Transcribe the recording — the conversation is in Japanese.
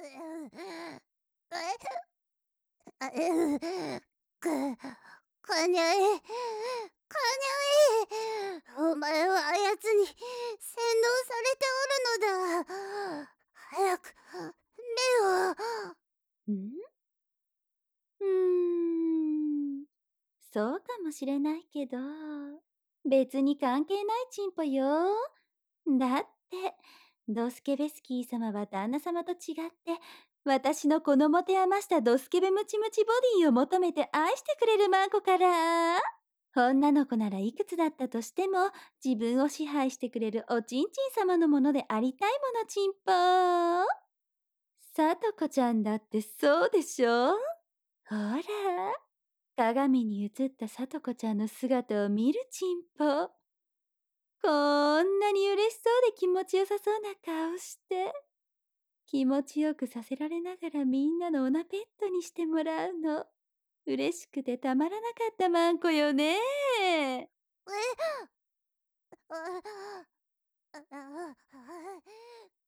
かにゃい、かにゃい、お前はあやつに洗脳されておるのだ。早く目を。 んうーん、そうかもしれないけど、別に関係ないチンポよ。だって、ドスケベスキー様は旦那様と違って、私のこの持て余したドスケベムチムチボディを求めて愛してくれるマンコから。女の子ならいくつだったとしても、自分を支配してくれるおちんちん様のものでありたいものチンポ。さとこちゃんだってそうでしょ？ほら、鏡に映ったさとこちゃんの姿を見るチンポ。こんなに嬉しそうで気持ちよさそうな顔して、気持ちよくさせられながらみんなのオナペットにしてもらうの。嬉しくてたまらなかったマンコよね。 あああ